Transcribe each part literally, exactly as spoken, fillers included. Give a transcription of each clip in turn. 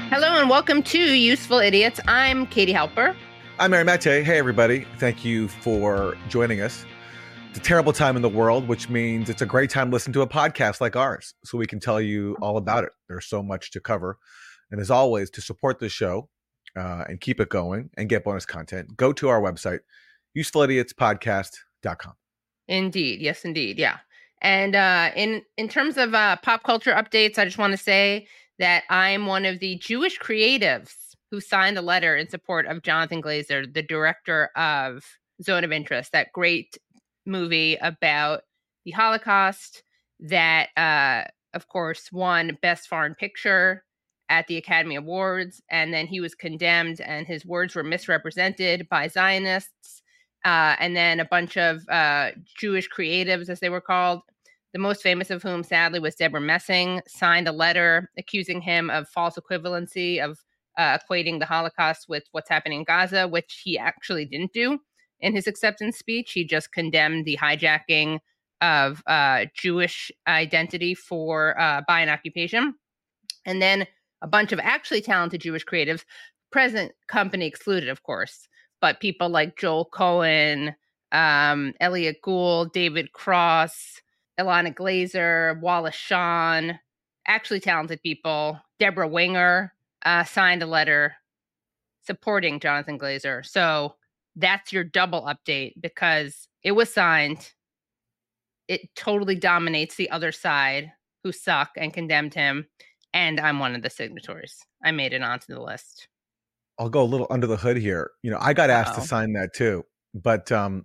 Hello and welcome to Useful Idiots. I'm Katie Halper. I'm Aaron Mate. Hey, everybody. Thank you for joining us. It's a terrible time in the world, which means it's a great time to listen to a podcast like ours so we can tell you all about it. There's so much to cover. And as always, to support the show uh, and keep it going and get bonus content, go to our website, useful idiots podcast dot com. Indeed. Yes, indeed. Yeah. And uh, in, in terms of uh, pop culture updates, I just want to say that I'm one of the Jewish creatives who signed a letter in support of Jonathan Glazer, the director of Zone of Interest, that great movie about the Holocaust that, uh, of course, won Best Foreign Picture at the Academy Awards. And then he was condemned and his words were misrepresented by Zionists. Uh, and then a bunch of uh, Jewish creatives, as they were called, the most famous of whom, sadly, was Deborah Messing, signed a letter accusing him of false equivalency, of uh, equating the Holocaust with what's happening in Gaza, which he actually didn't do in his acceptance speech. He just condemned the hijacking of uh, Jewish identity for uh, by an occupation. And then a bunch of actually talented Jewish creatives, present company excluded, of course, but people like Joel Cohen, um, Elliot Gould, David Cross, Ilana Glazer, Wallace Shawn, actually talented people, Deborah Winger, uh, signed a letter supporting Jonathan Glazer. So that's your double update because it was signed. It totally dominates the other side who suck and condemned him. And I'm one of the signatories. I made it onto the list. I'll go a little under the hood here. You know, I got asked Uh-oh. to sign that too, but um,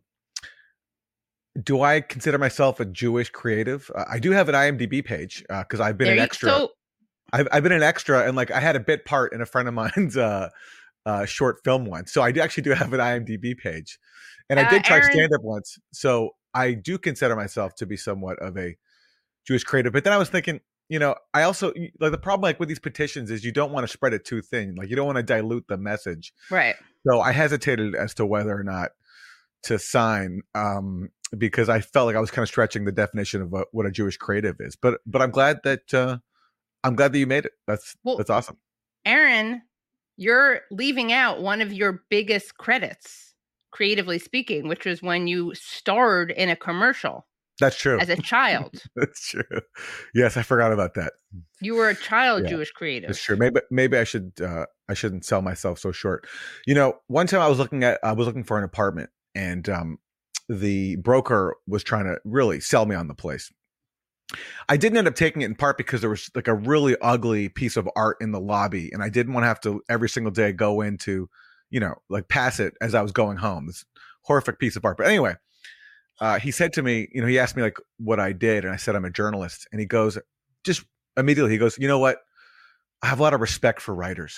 do I consider myself a Jewish creative? Uh, I do have an I M D B page because uh, I've been There an you- extra. So, I've, I've been an extra, and like I had a bit part in a friend of mine's uh, uh, short film once. So I do actually do have an I M D B page, and I Uh, did try Aaron- stand up once. So I do consider myself to be somewhat of a Jewish creative. But then I was thinking, you know, I also like the problem like with these petitions is you don't want to spread it too thin. Like you don't want to dilute the message. right. So I hesitated as to whether or not to sign um, because I felt like I was kind of stretching the definition of what, what a Jewish creative is. But but I'm glad that uh, I'm glad that you made it. That's Well, that's awesome. Aaron, you're leaving out one of your biggest credits, creatively speaking, which was when you starred in a commercial That's true. as a child. That's true. Yes, I forgot about that. You were a child Yeah, Jewish creative. That's true. Maybe maybe I should uh, I shouldn't sell myself so short. You know, one time I was looking at I was looking for an apartment, and um, the broker was trying to really sell me on the place. I didn't end up taking it in part because there was like a really ugly piece of art in the lobby, and I didn't want to have to every single day go into, you know, like pass it as I was going home. This horrific piece of art. But anyway, uh, he said to me, you know, he asked me like what I did, and I said I'm a journalist, and he goes, just immediately he goes, you know what? I have a lot of respect for writers,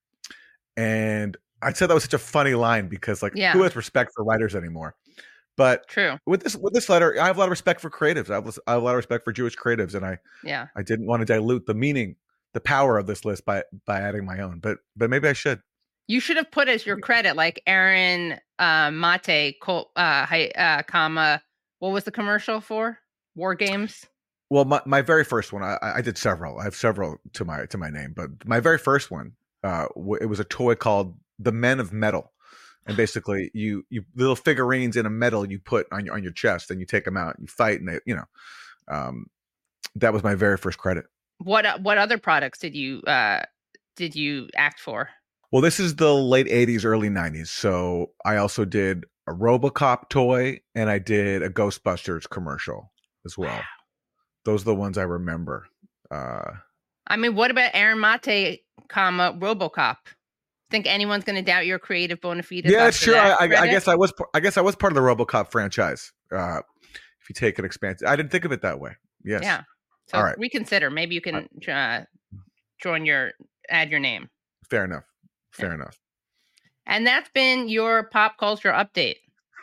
and I said that was such a funny line because like Yeah. who has respect for writers anymore? But True. with this with this letter, I have a lot of respect for creatives. I have, I have a lot of respect for Jewish creatives, and I Yeah. I didn't want to dilute the meaning, the power of this list by by adding my own. But but maybe I should. You should have put as your credit like Aaron uh, Mate, Col- uh, hi, uh, comma, what was the commercial for? War Games? Well, my, my very first one, I, I did several. I have several to my to my name, but my very first one, uh, w- it was a toy called the Men of Metal, and basically you you little figurines in a metal you put on your on your chest, and you take them out, and you fight, and they, you know, um, that was my very first credit. What uh, what other products did you uh, did you act for? Well, this is the late eighties, early nineties, so I also did a RoboCop toy, and I did a Ghostbusters commercial as well. Wow. Those are the ones I remember. Uh, I mean, what about Aaron Mate, comma, RoboCop? Think anyone's going to doubt your creative bona fides? yeah, after sure. I, that I, I credit? guess I was. I guess I was part of the RoboCop franchise. Uh, if you take an expansion, I didn't think of it that way. Yes. Yeah. So All right. reconsider. Maybe you can uh, join your, add your name. Fair enough. Fair Yeah. enough. And that's been your pop culture update.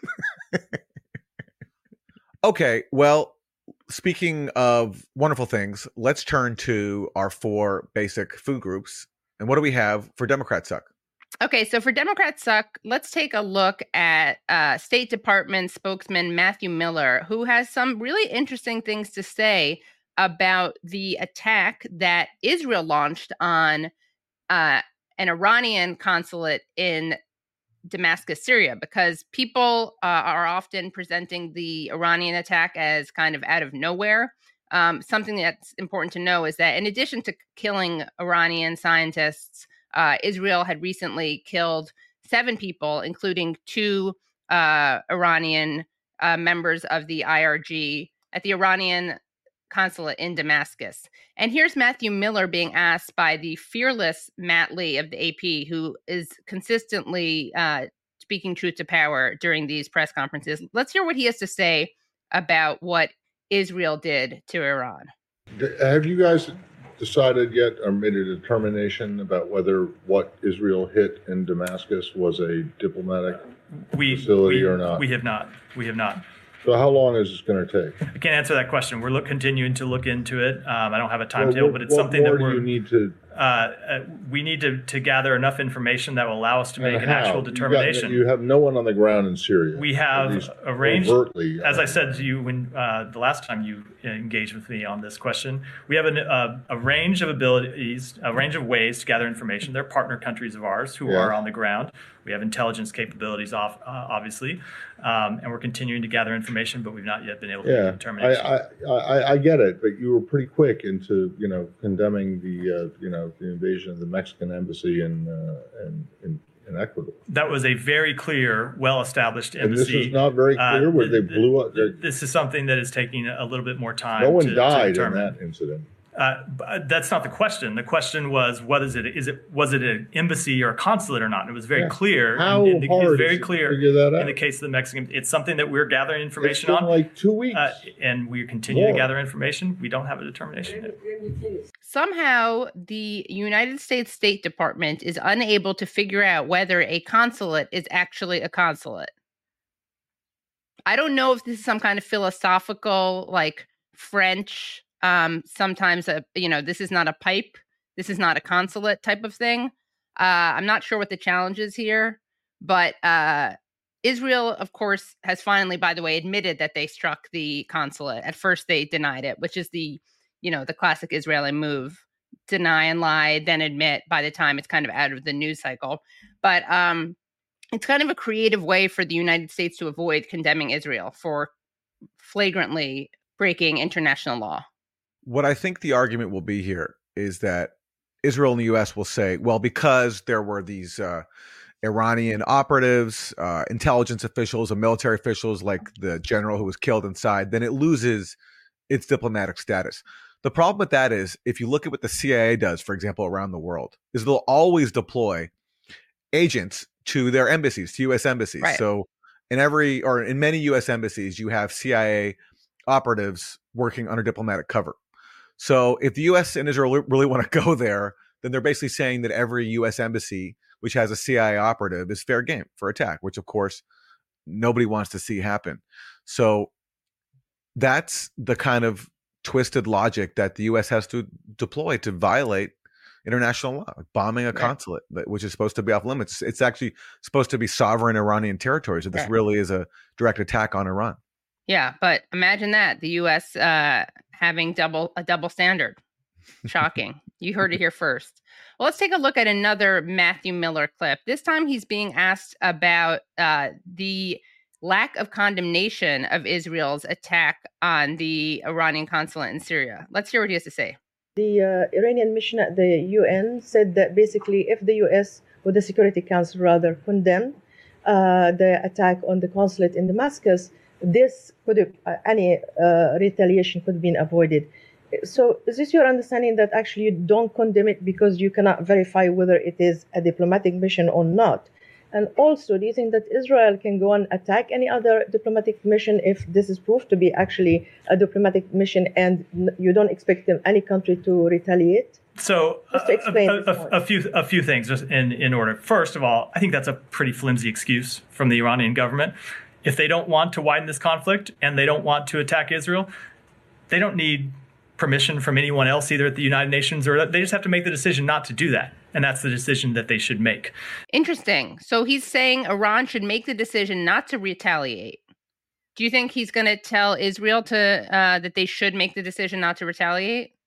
Okay. Well, speaking of wonderful things, let's turn to our four basic food groups. And what do we have for Democrat Suck? Okay, so for Democrats Suck, let's take a look at uh, State Department spokesman Matthew Miller, who has some really interesting things to say about the attack that Israel launched on uh, an Iranian consulate in Damascus, Syria, because people uh, are often presenting the Iranian attack as kind of out of nowhere. Um, something that's important to know is that in addition to killing Iranian scientists, uh, Israel had recently killed seven people, including two uh, Iranian uh, members of the I R G at the Iranian consulate in Damascus. And here's Matthew Miller being asked by the fearless Matt Lee of the A P, who is consistently uh, speaking truth to power during these press conferences. Let's hear what he has to say about what Israel did to Iran. Have you guys decided yet or made a determination about whether what Israel hit in Damascus was a diplomatic we, facility we, or not? We have not. We have not. So how long is this going to take? I can't answer that question. We're look, continuing to look into it. Um, I don't have a timetable, well, but it's what something more that we're. Do you need to. Uh, uh, we need to, to gather enough information that will allow us to make an how? actual determination. You, got, you have no one on the ground in Syria. We have arranged, overtly, as uh, I said to you when uh, the last time you engaged with me on this question, we have an, uh, a range of abilities, a range of ways to gather information. They're partner countries of ours who yeah. are on the ground. We have intelligence capabilities, off, uh, obviously, um, and we're continuing to gather information, but we've not yet been able to yeah, make a determination. I, I, I, I get it, but you were pretty quick into you know condemning the uh, you know the invasion of the Mexican embassy in uh, in, in in Ecuador. That was a very clear, well-established embassy. And this is not very clear. Uh, where they blew up. This is something that is taking a little bit more time. No one to, died to in that incident. Uh, that's not the question. The question was, what is it? Is it was it an embassy or a consulate or not? And it was very yeah. clear. How in, in the, hard it's very is clear to figure that out? In the case of the Mexican. It's something that we're gathering information it's been on. Like two weeks, uh, and we continue More. to gather information. We don't have a determination yet. Somehow, the United States State Department is unable to figure out whether a consulate is actually a consulate. I don't know if this is some kind of philosophical, like French. Um, sometimes, a, you know, this is not a pipe. This is not a consulate type of thing. Uh, I'm not sure what the challenge is here, but uh, Israel, of course, has finally, by the way, admitted that they struck the consulate. At first, they denied it, which is the, you know, the classic Israeli move: deny and lie, then admit. By the time it's kind of out of the news cycle, but um, it's kind of a creative way for the United States to avoid condemning Israel for flagrantly breaking international law. What I think the argument will be here is that Israel and the U S will say, well, because there were these uh, Iranian operatives, uh, intelligence officials, and military officials like the general who was killed inside, then it loses its diplomatic status. The problem with that is, if you look at what the C I A does, for example, around the world, is they'll always deploy agents to their embassies, to U S embassies. Right. So in every, or in many U S embassies, you have C I A operatives working under diplomatic cover. So if the U S and Israel really want to go there, then they're basically saying that every U S embassy, which has a C I A operative, is fair game for attack, which of course nobody wants to see happen. So that's the kind of twisted logic that the U S has to deploy to violate international law, like bombing a right. consulate, which is supposed to be off limits. It's actually supposed to be sovereign Iranian territory. So this right. really is a direct attack on Iran. Yeah, but imagine that, the U S uh, having double a double standard. Shocking. You heard it here first. Well, let's take a look at another Matthew Miller clip. This time he's being asked about uh, the lack of condemnation of Israel's attack on the Iranian consulate in Syria. Let's hear what he has to say. The uh, Iranian mission at the U N said that basically if the U S, or the Security Council rather, condemned uh, the attack on the consulate in Damascus, this could have, uh, any uh, retaliation could have been avoided. So is this your understanding that actually you don't condemn it because you cannot verify whether it is a diplomatic mission or not? And also, do you think that Israel can go and attack any other diplomatic mission if this is proved to be actually a diplomatic mission and you don't expect them, any country to retaliate? So uh, a, a, a few a few things in, in order. First of all, I think that's a pretty flimsy excuse from the Iranian government. If they don't want to widen this conflict and they don't want to attack Israel, they don't need permission from anyone else, either at the United Nations, or they just have to make the decision not to do that. And that's the decision that they should make. Interesting. So he's saying Iran should make the decision not to retaliate. Do you think he's going to tell Israel to uh, that they should make the decision not to retaliate?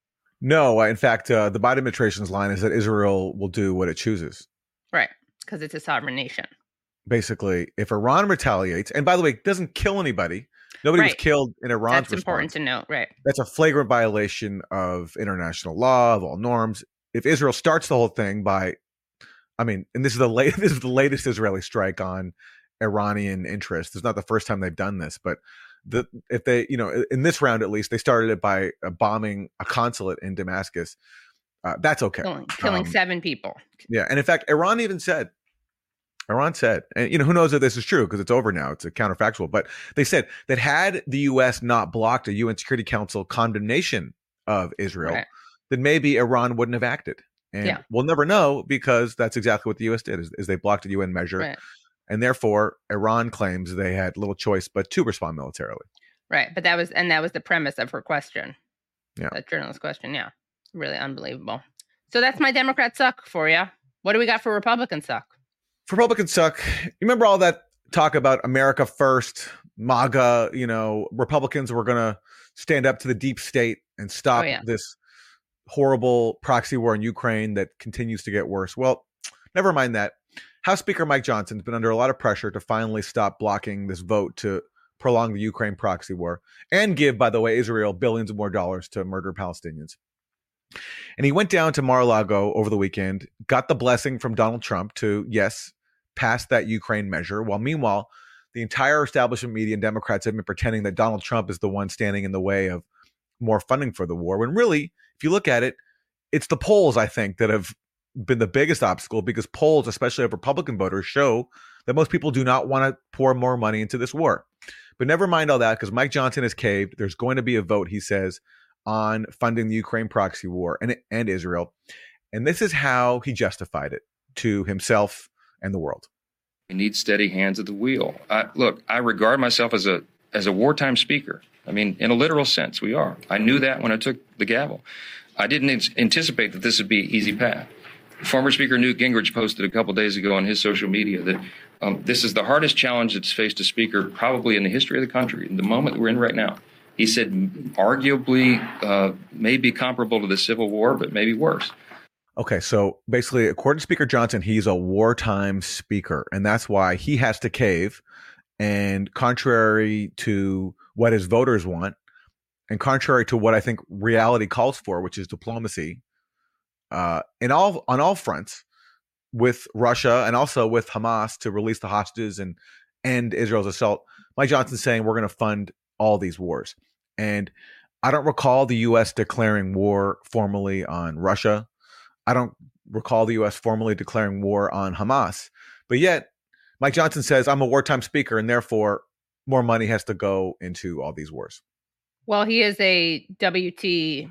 No, in fact, uh, the Biden administration's line is that Israel will do what it chooses. Right, because it's a sovereign nation. Basically, if Iran retaliates, and by the way, it doesn't kill anybody. Nobody right. was killed in Iran's That's important response. to note, right? That's a flagrant violation of international law, of all norms. If Israel starts the whole thing by, I mean, and this is the late, this is the latest Israeli strike on Iranian interests. It's not the first time they've done this, but the if they, you know, in this round at least, they started it by uh, bombing a consulate in Damascus. Uh, that's okay. Killing, killing um, seven people. Yeah, and in fact, Iran even said. Iran said, and you know, who knows if this is true because it's over now. It's a counterfactual, but they said that had the U S not blocked a U N Security Council condemnation of Israel, right. then maybe Iran wouldn't have acted. And yeah. we'll never know because that's exactly what the U S did, is, is they blocked a U N measure. Right. And therefore, Iran claims they had little choice but to respond militarily. Right. But that was, and that was the premise of her question. Yeah. That journalist question. Yeah. Really unbelievable. So that's my Democrat suck for you. What do we got for Republican suck? Republicans suck. You remember all that talk about America first, MAGA, you know, Republicans were going to stand up to the deep state and stop oh, yeah. this horrible proxy war in Ukraine that continues to get worse. Well, never mind that. House Speaker Mike Johnson has been under a lot of pressure to finally stop blocking this vote to prolong the Ukraine proxy war and give, by the way, Israel billions of more dollars to murder Palestinians. And he went down to Mar-a-Lago over the weekend, got the blessing from Donald Trump to, yes, pass that Ukraine measure, while meanwhile, the entire establishment media and Democrats have been pretending that Donald Trump is the one standing in the way of more funding for the war, when really, if you look at it, it's the polls, I think, that have been the biggest obstacle, because polls, especially of Republican voters, show that most people do not want to pour more money into this war. But never mind all that, because Mike Johnson has caved. There's going to be a vote, he says, on funding the Ukraine proxy war and, and Israel. And this is how he justified it to himself and the world. We need steady hands at the wheel. I, look, I regard myself as a as a wartime speaker. I mean, in a literal sense, we are. I knew that when I took the gavel. I didn't anticipate that this would be an easy path. Former Speaker Newt Gingrich posted a couple days ago on his social media that um, this is the hardest challenge that's faced a speaker probably in the history of the country, in the moment we're in right now. He said, arguably, uh, maybe comparable to the Civil War, but maybe worse. Okay, so basically, according to Speaker Johnson, he's a wartime speaker, and that's why he has to cave. And contrary to what his voters want, and contrary to what I think reality calls for, which is diplomacy, uh, in all on all fronts, with Russia and also with Hamas to release the hostages and end Israel's assault, Mike Johnson's saying we're going to fund all these wars. And I don't recall the U S declaring war formally on Russia. I don't recall the U S formally declaring war on Hamas. But yet, Mike Johnson says, I'm a wartime speaker, and therefore more money has to go into all these wars. Well, he is a W T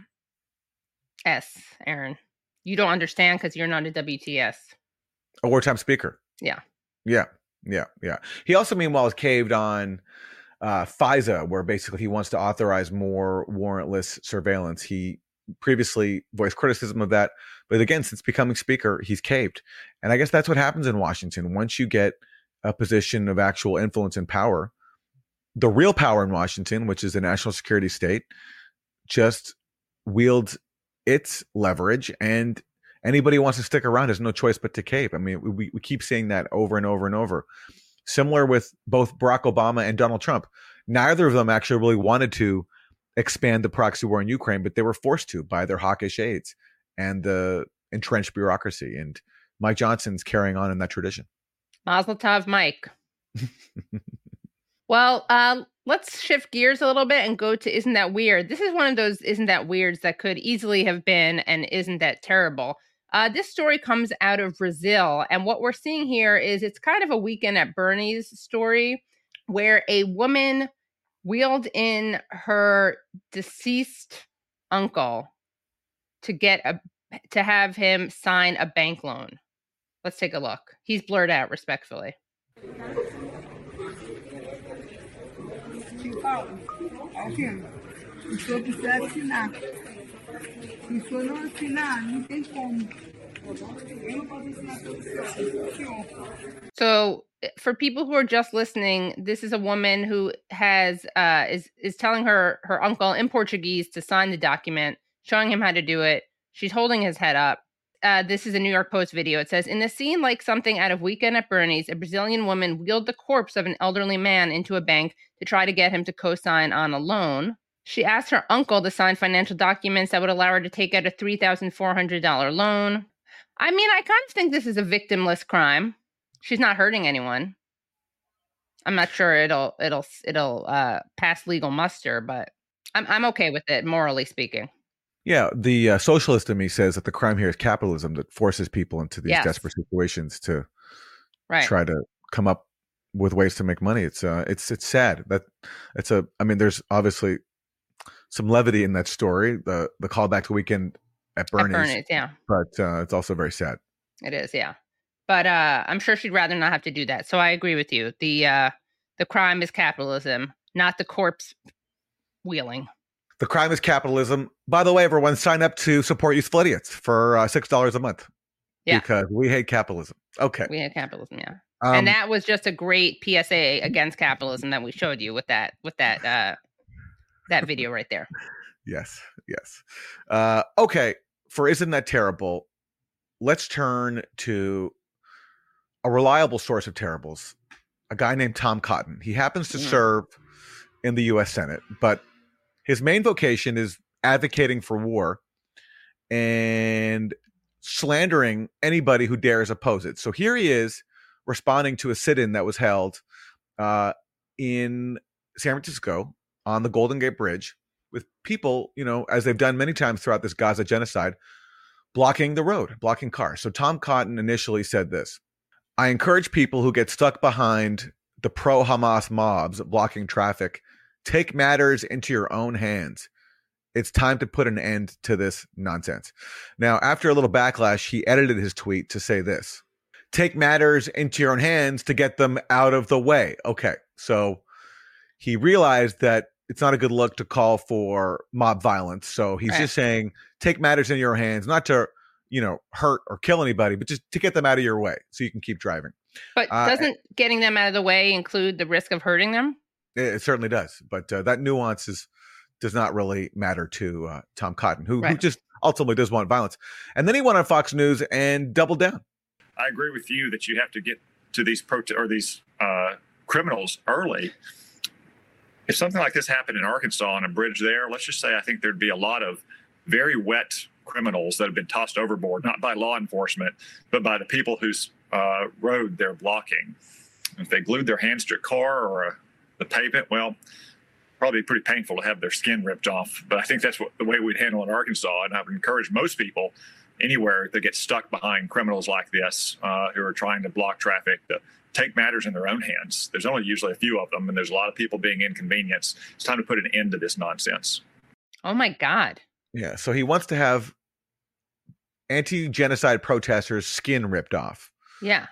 S, Aaron. You don't understand because you're not a W T S. A wartime speaker. Yeah. Yeah. Yeah. Yeah. He also, meanwhile, has caved on uh, FISA, where basically he wants to authorize more warrantless surveillance. He previously voiced criticism of that. But again, since becoming speaker, he's caved. And I guess that's what happens in Washington. Once you get a position of actual influence and power, the real power in Washington, which is the national security state, just wields its leverage, and anybody who wants to stick around has no choice but to cave. I mean, we, we keep seeing that over and over and over. Similar with both Barack Obama and Donald Trump. Neither of them actually really wanted to expand the proxy war in Ukraine, but they were forced to by their hawkish aides and the entrenched bureaucracy. And Mike Johnson's carrying on in that tradition. Mazel tov, Mike. Well, uh, let's shift gears a little bit and go to Isn't That Weird? This is one of those Isn't That Weirds that could easily have been and Isn't That Terrible. Uh, this story comes out of Brazil, and what we're seeing here is it's kind of a Weekend at Bernie's story where a woman wheeled in her deceased uncle to get a to have him sign a bank loan. Let's take a look. He's blurred out respectfully. So for people who are just listening, this is a woman who has uh, is is telling her her uncle in Portuguese to sign the document showing him how to do it. She's holding his head up. Uh, this is a New York Post video. It says, in the scene like something out of Weekend at Bernie's, a Brazilian woman wheeled the corpse of an elderly man into a bank to try to get him to co-sign on a loan. She asked her uncle to sign financial documents that would allow her to take out a three thousand four hundred dollars loan. I mean, I kind of think this is a victimless crime. She's not hurting anyone. I'm not sure it'll it'll it'll uh, pass legal muster, but I'm I'm okay with it, morally speaking. Yeah, the uh, socialist in me says that the crime here is capitalism that forces people into these yes. desperate situations to right. try to come up with ways to make money. It's uh, it's it's sad that it's a. I mean, there's obviously some levity in that story, the the callback to Weekend at Bernie's, at Bernie's yeah. But uh, it's also very sad. It is, yeah. But uh, I'm sure she'd rather not have to do that. So I agree with you. The uh, the crime is capitalism, not the corpse wheeling. The crime is capitalism. By the way, everyone, sign up to support Useful Idiots for uh, six dollars a month. Yeah. Because we hate capitalism. Okay. We hate capitalism, yeah. Um, and that was just a great P S A against capitalism that we showed you with that with that uh, that video right there. Yes, yes. Uh, okay, for Isn't That Terrible, let's turn to a reliable source of terribles, a guy named Tom Cotton. He happens to mm. serve in the U S Senate, but his main vocation is advocating for war and slandering anybody who dares oppose it. So here he is responding to a sit-in that was held uh, in San Francisco on the Golden Gate Bridge with people, you know, as they've done many times throughout this Gaza genocide, blocking the road, blocking cars. So Tom Cotton initially said this: I encourage people who get stuck behind the pro-Hamas mobs blocking traffic, take matters into your own hands. It's time to put an end to this nonsense. Now, after a little backlash, he edited his tweet to say this: take matters into your own hands to get them out of the way. Okay, so he realized that it's not a good look to call for mob violence. So he's right. just saying, take matters in your hands, not to, you know, hurt or kill anybody, but just to get them out of your way so you can keep driving. But uh, doesn't getting them out of the way include the risk of hurting them? It certainly does. But uh, that nuance is, does not really matter to uh, Tom Cotton, who, right. who just ultimately does want violence. And then he went on Fox News and doubled down. I agree with you that you have to get to these prote- or these uh, criminals early. If something like this happened in Arkansas on a bridge there, let's just say I think there'd be a lot of very wet criminals that have been tossed overboard, not by law enforcement, but by the people whose uh, road they're blocking. If they glued their hands to a car or a, the pavement, well, probably pretty painful to have their skin ripped off. But I think that's what the way we'd handle it in Arkansas. And I would encourage most people anywhere that get stuck behind criminals like this uh, who are trying to block traffic to take matters in their own hands. There's only usually a few of them, and there's a lot of people being inconvenienced. It's time to put an end to this nonsense. Oh, my God. Yeah, so he wants to have anti-genocide protesters' skin ripped off. Yeah.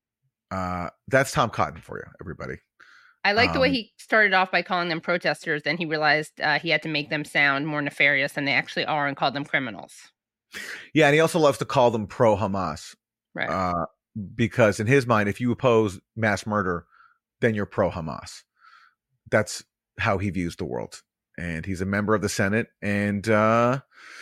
Uh, that's Tom Cotton for you, everybody. I like um, the way he started off by calling them protesters. Then he realized uh, he had to make them sound more nefarious than they actually are and called them criminals. Yeah, and he also loves to call them pro-Hamas. Right. Uh, because in his mind, if you oppose mass murder, then you're pro-Hamas. That's how he views the world. And he's a member of the Senate. And uh,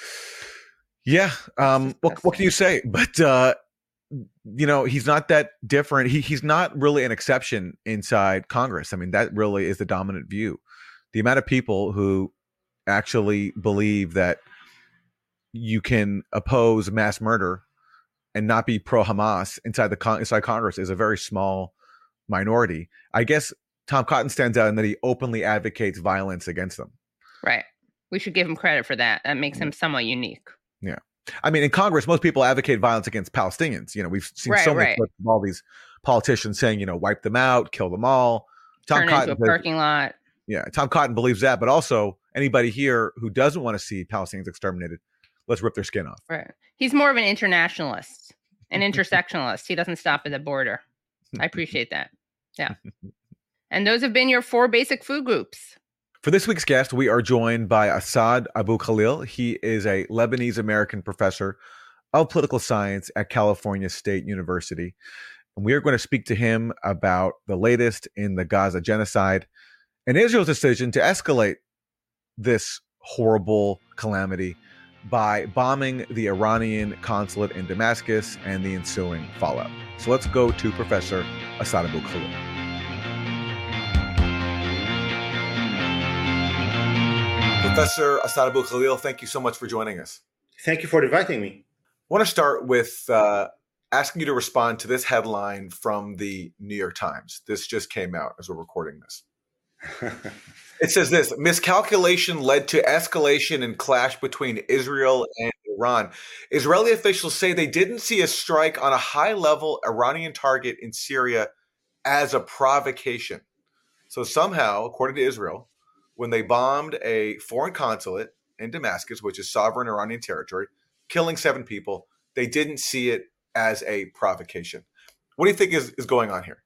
yeah, um, what, what can you say? But, uh, you know, he's not that different. He He's not really an exception inside Congress. I mean, that really is the dominant view. The amount of people who actually believe that you can oppose mass murder and not be pro-Hamas inside the con- inside Congress is a very small minority. I guess Tom Cotton stands out in that he openly advocates violence against them. Right. We should give him credit for that. That makes him somewhat unique. Yeah. I mean, in Congress, most people advocate violence against Palestinians. You know, we've seen right, so many right. clips of all these politicians saying, you know, wipe them out, kill them all. Tom Turn Cotton into a parking lot. Yeah. Tom Cotton believes that, but also anybody here who doesn't want to see Palestinians exterminated, let's rip their skin off. Right. He's more of an internationalist, an intersectionalist. He doesn't stop at the border. I appreciate that. Yeah. And those have been your four basic food groups. For this week's guest, we are joined by Asad Abu Khalil. He is a Lebanese-American professor of political science at California State University. And we are going to speak to him about the latest in the Gaza genocide and Israel's decision to escalate this horrible calamity by bombing the Iranian consulate in Damascus and the ensuing fallout. So let's go to Professor Asad Abu Khalil. Professor Asad Abu Khalil, thank you so much for joining us. Thank you for inviting me. I want to start with uh, asking you to respond to this headline from the New York Times. This just came out as we're recording this. It says this: miscalculation led to escalation and clash between Israel and Iran. Israeli officials say they didn't see a strike on a high-level Iranian target in Syria as a provocation. So somehow, according to Israel, when they bombed a foreign consulate in Damascus, which is sovereign Iranian territory, killing seven people, they didn't see it as a provocation. What do you think is, is going on here?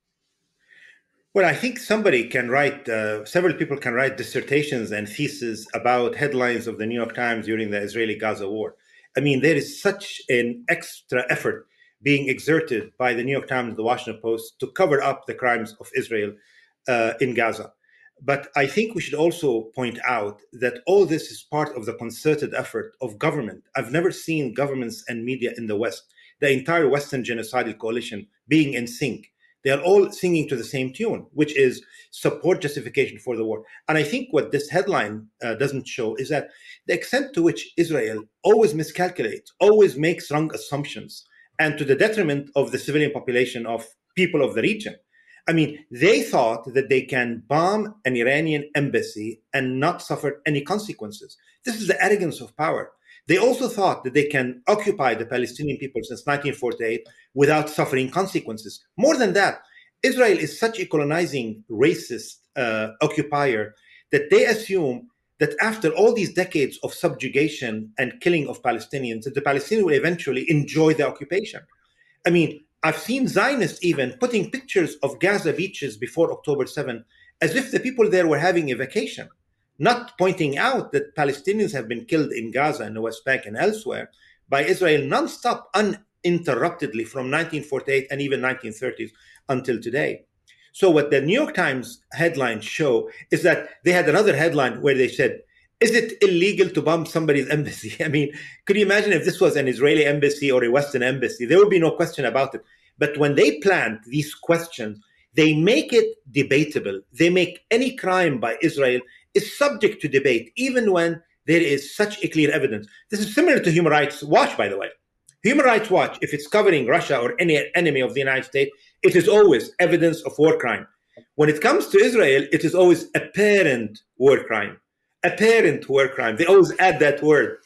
Well, I think somebody can write, uh, several people can write dissertations and theses about headlines of the New York Times during the Israeli-Gaza war. I mean, there is such an extra effort being exerted by the New York Times and the Washington Post to cover up the crimes of Israel uh, in Gaza. But I think we should also point out that all this is part of the concerted effort of government. I've never seen governments and media in the West, the entire Western genocidal coalition, being in sync. They are all singing to the same tune, which is support justification for the war. And I think what this headline uh, doesn't show is that the extent to which Israel always miscalculates, always makes wrong assumptions, and to the detriment of the civilian population of people of the region. I mean, they thought that they can bomb an Iranian embassy and not suffer any consequences. This is the arrogance of power. They also thought that they can occupy the Palestinian people since nineteen forty-eight without suffering consequences. More than that, Israel is such a colonizing, racist uh, occupier that they assume that after all these decades of subjugation and killing of Palestinians, that the Palestinians will eventually enjoy the occupation. I mean, I've seen Zionists even putting pictures of Gaza beaches before October seventh as if the people there were having a vacation, not pointing out that Palestinians have been killed in Gaza and the West Bank and elsewhere by Israel nonstop, uninterruptedly from nineteen forty-eight and even nineteen thirties until today. So what the New York Times headlines show is that they had another headline where they said, is it illegal to bomb somebody's embassy? I mean, could you imagine if this was an Israeli embassy or a Western embassy? There would be no question about it. But when they plant these questions, they make it debatable. They make any crime by Israel is subject to debate, even when there is such a clear evidence. This is similar to Human Rights Watch, by the way. Human Rights Watch, if it's covering Russia or any enemy of the United States, it is always evidence of war crime. When it comes to Israel, it is always apparent war crime. Apparent war crime. They always add that word.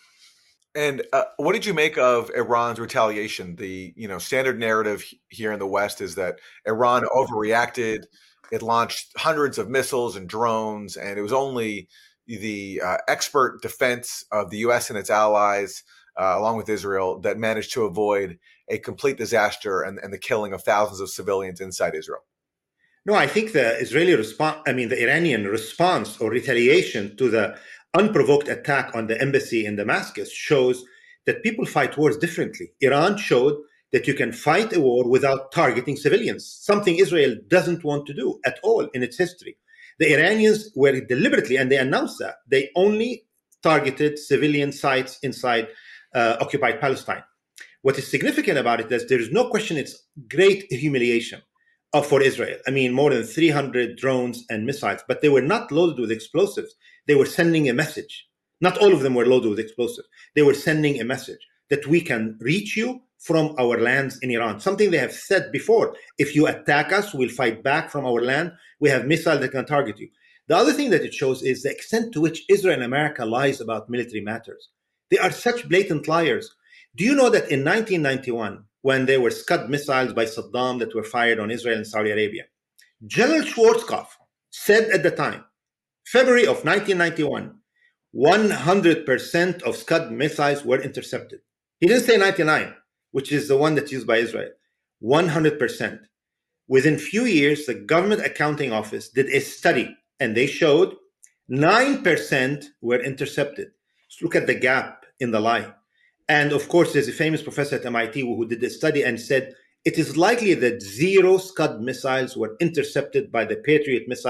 And uh, what did you make of Iran's retaliation? The you know standard narrative here in the West is that Iran overreacted. It launched hundreds of missiles and drones, and it was only the uh, expert defense of the U S and its allies, uh, along with Israel, that managed to avoid a complete disaster and, and the killing of thousands of civilians inside Israel. No, I think the Israeli response, I mean, the Iranian response or retaliation to the unprovoked attack on the embassy in Damascus shows that people fight wars differently. Iran showed that you can fight a war without targeting civilians, something Israel doesn't want to do at all in its history. The Iranians were deliberately, and they announced that, they only targeted civilian sites inside uh, occupied Palestine. What is significant about it is there is no question it's great humiliation uh, for Israel. I mean, more than three hundred drones and missiles, but they were not loaded with explosives. They were sending a message. Not all of them were loaded with explosives. They were sending a message that we can reach you from our lands in Iran, something they have said before. If you attack us, we'll fight back from our land. We have missiles that can target you. The other thing that it shows is the extent to which Israel and America lies about military matters. They are such blatant liars. Do you know that in nineteen ninety-one, when there were Scud missiles by Saddam that were fired on Israel and Saudi Arabia, General Schwarzkopf said at the time, February of nineteen ninety-one, one hundred percent of Scud missiles were intercepted. He didn't say ninety-nine, which is the one that's used by Israel. one hundred percent. Within few years, the Government Accounting Office did a study, and they showed nine percent were intercepted. So look at the gap in the lie. And of course, there's a famous professor at M I T who did a study and said, it is likely that zero Scud missiles were intercepted by the Patriot missiles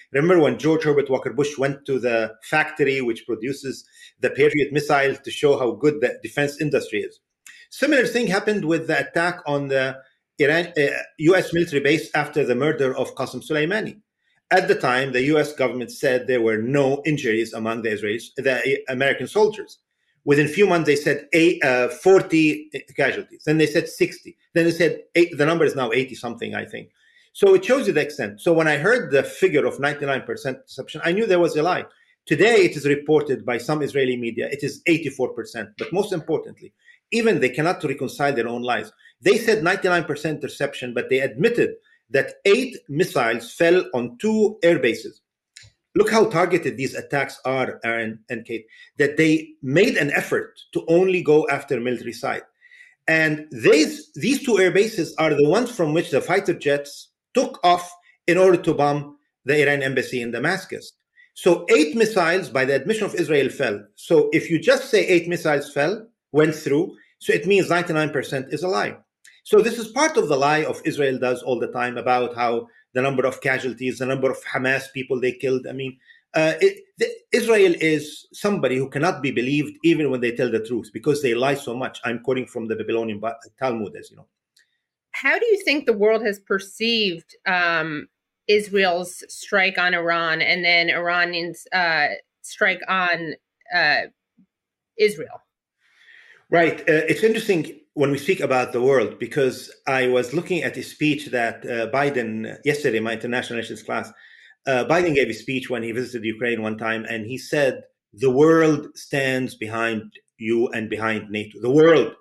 Remember when George Herbert Walker Bush went to the factory which produces the Patriot missiles to show how good the defense industry is? Similar thing happened with the attack on the Iran, uh, U S military base after the murder of Qasem Soleimani. At the time, the U S government said there were no injuries among the Israelis, the American soldiers. Within a few months, they said eight, uh, forty casualties. Then they said sixty. Then they said eight, the number is now eighty something, I think. So it shows you the extent. So when I heard the figure of ninety-nine percent deception, I knew there was a lie. Today, it is reported by some Israeli media, it is eighty-four percent. But most importantly, even they cannot reconcile their own lies. They said ninety-nine percent deception, but they admitted that eight missiles fell on two air bases. Look how targeted these attacks are, Aaron and Kate, that they made an effort to only go after military side. And these, these two air bases are the ones from which the fighter jets took off in order to bomb the Iran embassy in Damascus. So eight missiles, by the admission of Israel, fell. So if you just say eight missiles fell, went through, so it means ninety-nine percent is a lie. So this is part of the lie of Israel does all the time about how the number of casualties, the number of Hamas people they killed. I mean, uh, it, the, Israel is somebody who cannot be believed even when they tell the truth because they lie so much. I'm quoting from the Babylonian Talmud, as you know. How do you think the world has perceived um, Israel's strike on Iran and then Iranians' uh, strike on uh, Israel? Right. Uh, it's interesting when we speak about the world, because I was looking at a speech that uh, Biden, yesterday, my international relations class, uh, Biden gave a speech when he visited Ukraine one time, and he said, the world stands behind you and behind NATO, the world.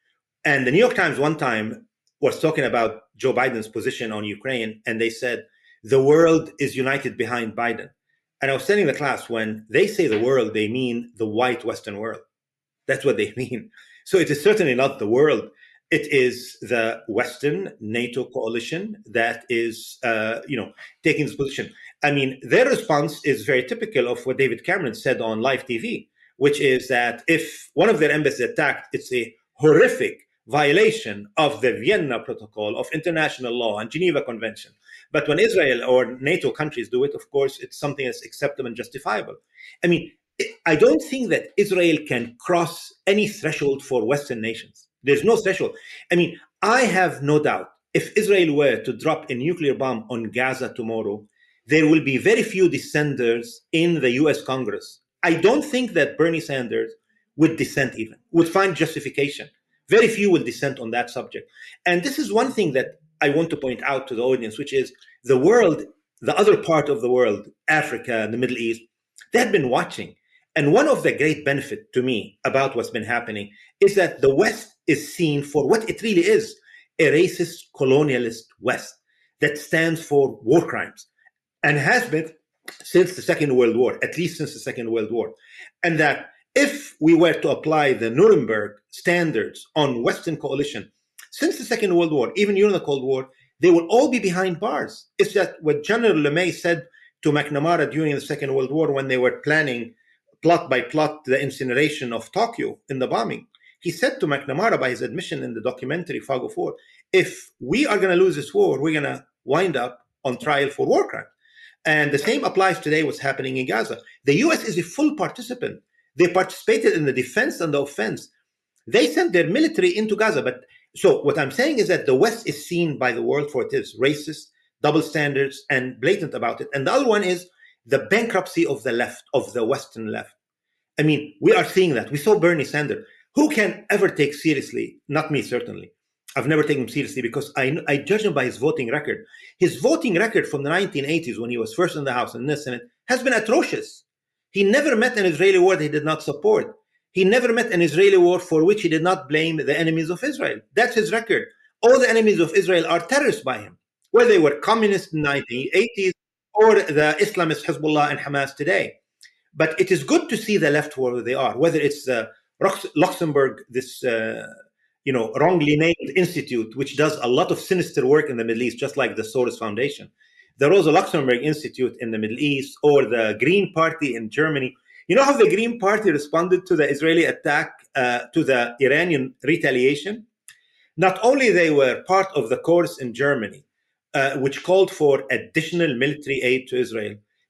And the New York Times one time was talking about Joe Biden's position on Ukraine, and they said, the world is united behind Biden. And I was telling the class, when they say the world, they mean the white Western world. That's what they mean. So it is certainly not the world. It is the Western NATO coalition that is, uh, you know, taking this position. I mean, their response is very typical of what David Cameron said on live T V, which is that if one of their embassies is attacked, it's a horrific violation of the Vienna Protocol, of international law and Geneva Convention. But when Israel or NATO countries do it, of course, it's something that's acceptable and justifiable. I mean, I don't think that Israel can cross any threshold for Western nations. There's no threshold. I mean, I have no doubt if Israel were to drop a nuclear bomb on Gaza tomorrow, there will be very few dissenters in the U S Congress. I don't think that Bernie Sanders would dissent even, would find justification. Very few will dissent on that subject. And this is one thing that I want to point out to the audience, which is the world, the other part of the world, Africa, the Middle East, they have been watching. And one of the great benefits to me about what's been happening is that the West is seen for what it really is, a racist, colonialist West that stands for war crimes and has been since the Second World War, at least since the Second World War. And that if we were to apply the Nuremberg standards on Western coalition, since the Second World War, even during the Cold War, they will all be behind bars. It's that what General LeMay said to McNamara during the Second World War when they were planning plot by plot the incineration of Tokyo in the bombing. He said to McNamara, by his admission in the documentary Fog of War, if we are going to lose this war, we're going to wind up on trial for war crime. And the same applies today what's happening in Gaza. The U S is a full participant. They participated in the defense and the offense. They sent their military into Gaza. But so what I'm saying is that the West is seen by the world for it is racist, double standards, and blatant about it. And the other one is the bankruptcy of the left, of the Western left. I mean, we are seeing that. We saw Bernie Sanders. Who can ever take seriously? Not me, certainly. I've never taken him seriously because I, I judge him by his voting record. His voting record from the nineteen eighties, when he was first in the House and in the Senate, has been atrocious. He never met an Israeli war that he did not support. He never met an Israeli war for which he did not blame the enemies of Israel. That's his record. All the enemies of Israel are terrorists by him, whether they were communists in the nineteen eighties or the Islamist Hezbollah and Hamas today. But it is good to see the left where they are, whether it's uh, Luxembourg, this uh, you know, wrongly named institute, which does a lot of sinister work in the Middle East, just like the Soros Foundation. The Rosa Luxemburg Institute in the Middle East, or the Green Party in Germany. You know how the Green Party responded to the Israeli attack, uh, to the Iranian retaliation? Not only they were part of the course in Germany, uh, which called for additional military aid to Israel,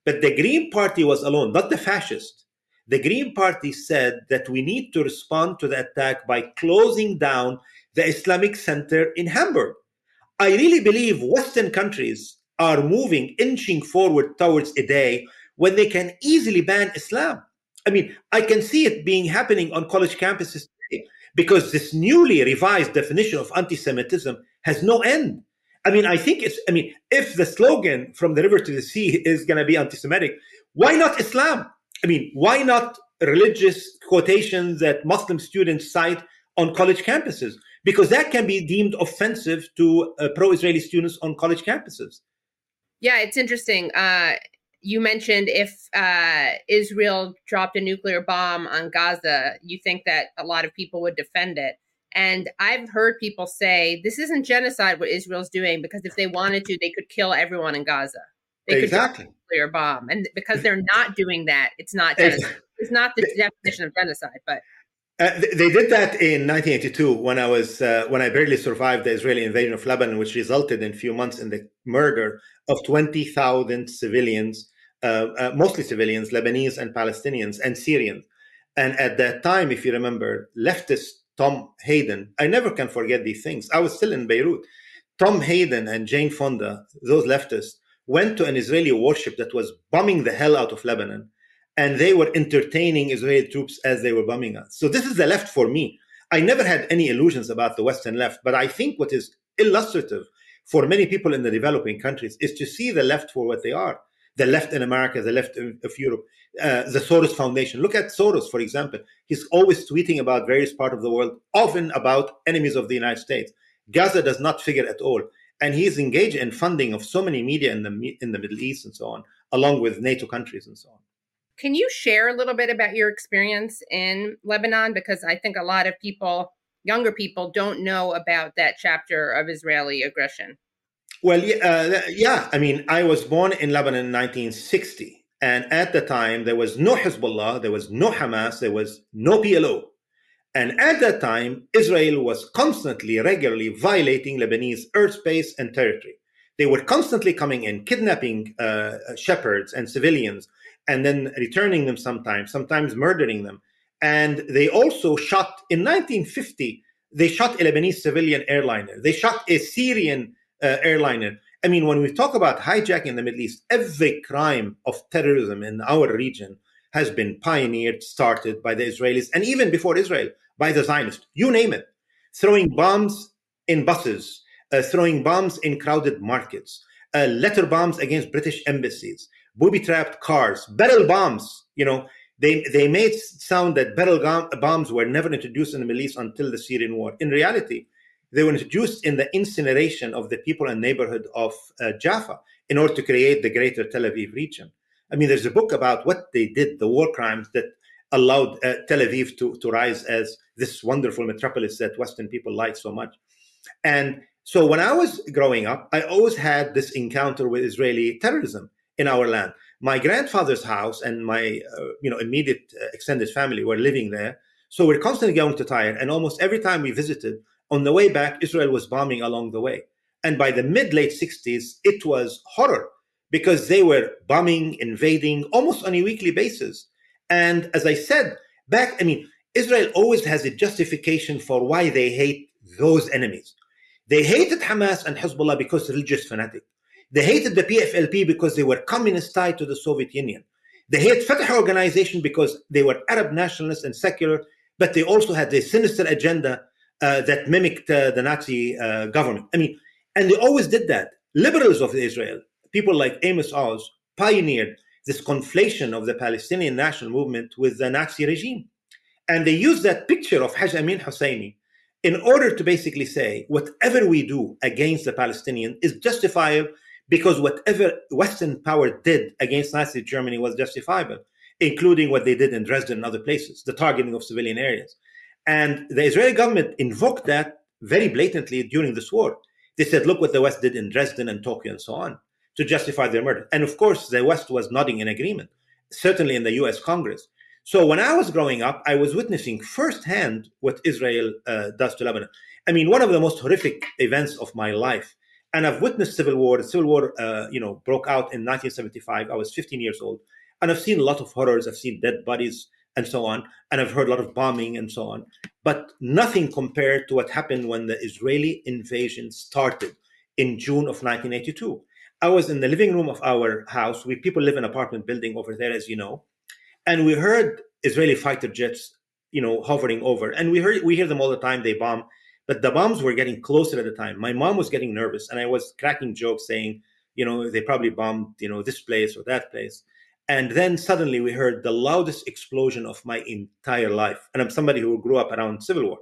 But the Green Party was alone, not the fascist. The Green Party said that we need to respond to the attack by closing down the Islamic Center in Hamburg. I really believe Western countries are moving, inching forward towards a day when they can easily ban Islam. I mean, I can see it being happening on college campuses today because this newly revised definition of anti-Semitism has no end. I mean, I think it's, I mean, if the slogan from the river to the sea is going to be anti-Semitic, why not Islam? I mean, why not religious quotations that Muslim students cite on college campuses? Because that can be deemed offensive to uh, pro-Israeli students on college campuses. Yeah, it's interesting. Uh, you mentioned if uh, Israel dropped a nuclear bomb on Gaza, you think that a lot of people would defend it. And I've heard people say this isn't genocide what Israel's doing, because if they wanted to, they could kill everyone in Gaza. They exactly. could drop a nuclear bomb. And because they're not doing that, it's not genocide. It's not the definition of genocide, but Uh, they did that in nineteen eighty-two when I was uh, when I barely survived the Israeli invasion of Lebanon, which resulted in a few months in the murder of twenty thousand civilians, uh, uh, mostly civilians, Lebanese and Palestinians and Syrians. And at that time, if you remember, leftist Tom Hayden, I never can forget these things. I was still in Beirut. Tom Hayden and Jane Fonda, those leftists, went to an Israeli warship that was bombing the hell out of Lebanon. And they were entertaining Israeli troops as they were bombing us. So this is the left for me. I never had any illusions about the Western left, but I think what is illustrative for many people in the developing countries is to see the left for what they are. The left in America, the left of Europe, uh, the Soros Foundation. Look at Soros, for example. He's always tweeting about various parts of the world, often about enemies of the United States. Gaza does not figure at all. And he's engaged in funding of so many media in the, in the Middle East and so on, along with NATO countries and so on. Can you share a little bit about your experience in Lebanon? Because I think a lot of people, younger people, don't know about that chapter of Israeli aggression. Well, uh, yeah. I mean, I was born in Lebanon in nineteen sixty. And at the time, there was no Hezbollah, there was no Hamas, there was no P L O. And at that time, Israel was constantly, regularly violating Lebanese airspace and territory. They were constantly coming in, kidnapping uh, shepherds and civilians, and then returning them sometimes, sometimes murdering them. And they also shot, in nineteen fifty, they shot a Lebanese civilian airliner. They shot a Syrian uh, airliner. I mean, when we talk about hijacking in the Middle East, every crime of terrorism in our region has been pioneered, started by the Israelis, and even before Israel, by the Zionists. You name it. Throwing bombs in buses, uh, throwing bombs in crowded markets, uh, letter bombs against British embassies, booby-trapped cars, barrel bombs. You know, they they made sound that barrel bombs were never introduced in the Middle East until the Syrian war. In reality, they were introduced in the incineration of the people and neighborhood of uh, Jaffa in order to create the greater Tel Aviv region. I mean, there's a book about what they did, the war crimes that allowed uh, Tel Aviv to, to rise as this wonderful metropolis that Western people like so much. And so when I was growing up, I always had this encounter with Israeli terrorism in our land. My grandfather's house and my uh, you know immediate uh, extended family were living there. So we're constantly going to Tyre. And almost every time we visited, on the way back, Israel was bombing along the way. And by the mid-late sixties, it was horror because they were bombing, invading almost on a weekly basis. And as I said, back, I mean, Israel always has a justification for why they hate those enemies. They hated Hamas and Hezbollah because they're religious fanatic. They hated the P F L P because they were communist tied to the Soviet Union. They hate Fatah organization because they were Arab nationalists and secular, but they also had a sinister agenda uh, that mimicked uh, the Nazi uh, government. I mean, and they always did that. Liberals of Israel, people like Amos Oz, pioneered this conflation of the Palestinian national movement with the Nazi regime. And they used that picture of Haj Amin Husseini in order to basically say whatever we do against the Palestinian is justifiable because whatever Western power did against Nazi Germany was justifiable, including what they did in Dresden and other places, the targeting of civilian areas. And the Israeli government invoked that very blatantly during this war. They said, look what the West did in Dresden and Tokyo and so on, to justify their murder. And of course, the West was nodding in agreement, certainly in the U S Congress. So when I was growing up, I was witnessing firsthand what Israel uh, does to Lebanon. I mean, one of the most horrific events of my life And I've witnessed civil war. The civil war, uh, you know, broke out in nineteen seventy-five. I was fifteen years old. And I've seen a lot of horrors. I've seen dead bodies and so on. And I've heard a lot of bombing and so on. But nothing compared to what happened when the Israeli invasion started in June of nineteen eighty-two. I was in the living room of our house. We people live in an apartment building over there, as you know. And we heard Israeli fighter jets, you know, hovering over. And we heard we hear them all the time. They bomb. But the bombs were getting closer at the time. My mom was getting nervous, and I was cracking jokes saying, you know, they probably bombed, you know, this place or that place. And then suddenly we heard the loudest explosion of my entire life. And I'm somebody who grew up around civil war.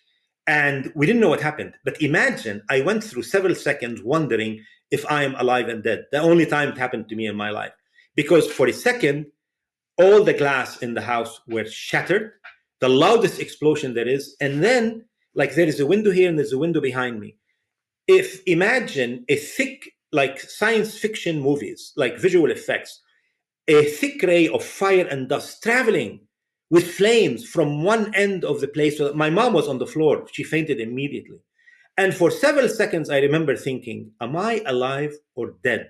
And we didn't know what happened. But imagine I went through several seconds wondering if I am alive and dead. The only time it happened to me in my life. Because for a second, all the glass in the house were shattered, the loudest explosion there is. And then, like, there is a window here and there's a window behind me. If imagine a thick, like science fiction movies, like visual effects, a thick ray of fire and dust traveling with flames from one end of the place. So my mom was on the floor. She fainted immediately. And for several seconds, I remember thinking, am I alive or dead?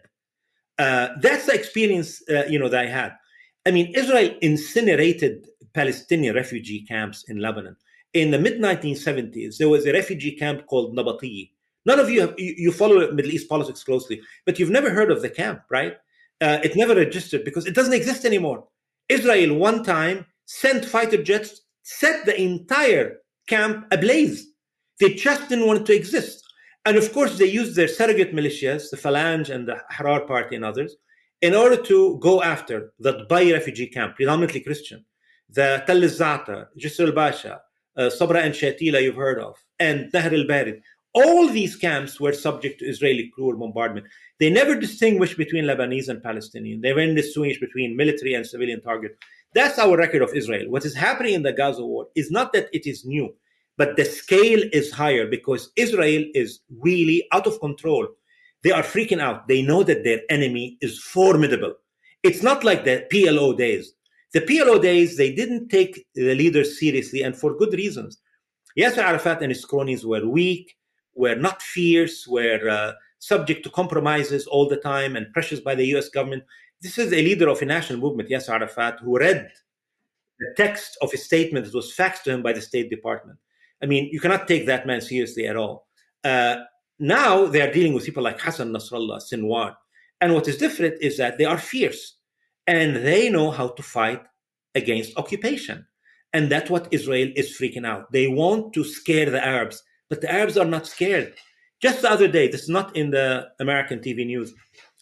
Uh, that's the experience, uh, you know, that I had. I mean, Israel incinerated Palestinian refugee camps in Lebanon. In the mid nineteen seventies, there was a refugee camp called Nabatiyi. None of you have, you, you follow Middle East politics closely, but you've never heard of the camp, right? Uh, it never registered because it doesn't exist anymore. Israel one time sent fighter jets, set the entire camp ablaze. They just didn't want it to exist. And of course, they used their surrogate militias, the Phalange and the Harar Party and others, in order to go after the Dubai refugee camp, predominantly Christian, the Tal al-Za'atar, Jisr al-Basha, uh, Sabra and Shatila you've heard of, and Nahr al-Barid. All these camps were subject to Israeli cruel bombardment. They never distinguished between Lebanese and Palestinian. They never distinguished between military and civilian target. That's our record of Israel. What is happening in the Gaza war is not that it is new, but the scale is higher because Israel is really out of control. They are freaking out. They know that their enemy is formidable. It's not like the P L O days. The P L O days, they didn't take the leaders seriously, and for good reasons. Yasser Arafat and his cronies were weak, were not fierce, were uh, subject to compromises all the time and pressures by the U S government. This is a leader of a national movement, Yasser Arafat, who read the text of a statement that was faxed to him by the State Department. I mean, you cannot take that man seriously at all. Uh, now they are dealing with people like Hassan Nasrallah, Sinwar. And what is different is that they are fierce and they know how to fight against occupation. And that's what Israel is freaking out. They want to scare the Arabs, but the Arabs are not scared. Just the other day, this is not in the American T V news,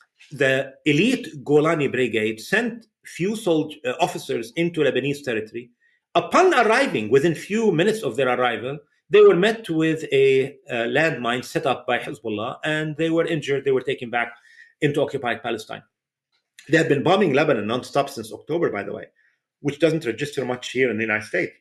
the elite Golani Brigade sent few soldier, uh, officers into Lebanese territory. Upon arriving, within few minutes of their arrival, they were met with a, a landmine set up by Hezbollah, and they were injured. They were taken back into occupied Palestine. They have been bombing Lebanon nonstop since October, by the way, which doesn't register much here in the United States.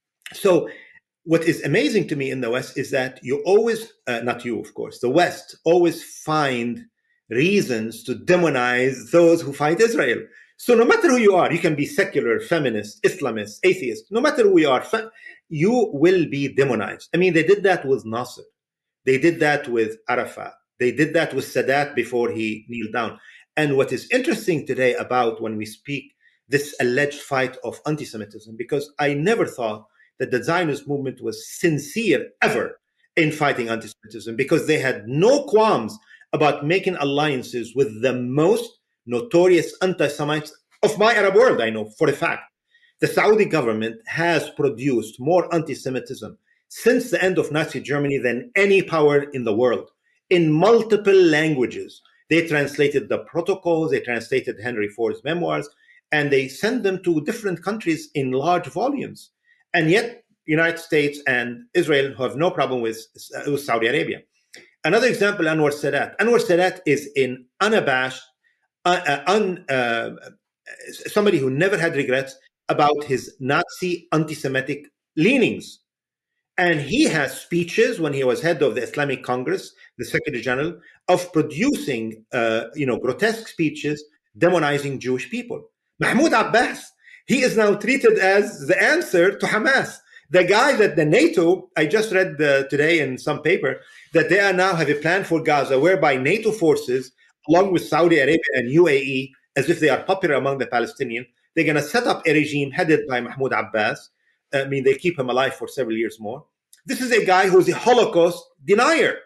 So what is amazing to me in the West is that you always, uh, not you, of course, the West always find reasons to demonize those who fight Israel. So no matter who you are, you can be secular, feminist, Islamist, atheist, no matter who you are, you will be demonized. I mean, they did that with Nasser. They did that with Arafat. They did that with Sadat before he kneeled down. And what is interesting today about when we speak this alleged fight of anti-Semitism, because I never thought that the Zionist movement was sincere ever in fighting anti-Semitism, because they had no qualms about making alliances with the most notorious anti-Semites of my Arab world, I know for a fact. The Saudi government has produced more anti-Semitism since the end of Nazi Germany than any power in the world, in multiple languages. They translated the protocols, they translated Henry Ford's memoirs, and they sent them to different countries in large volumes. And yet, United States and Israel have no problem with, with Saudi Arabia. Another example, Anwar Sadat. Anwar Sadat is an unabashed, uh, uh, un, uh, somebody who never had regrets about his Nazi anti-Semitic leanings. And he has speeches when he was head of the Islamic Congress, the Secretary General, of producing uh, you know, grotesque speeches demonizing Jewish people. Mahmoud Abbas, he is now treated as the answer to Hamas. The guy that the NATO, I just read uh, today in some paper that they are now have a plan for Gaza whereby NATO forces, along with Saudi Arabia and U A E, as if they are popular among the Palestinians, they're going to set up a regime headed by Mahmoud Abbas. I mean, they keep him alive for several years more. This is a guy who's a Holocaust denier.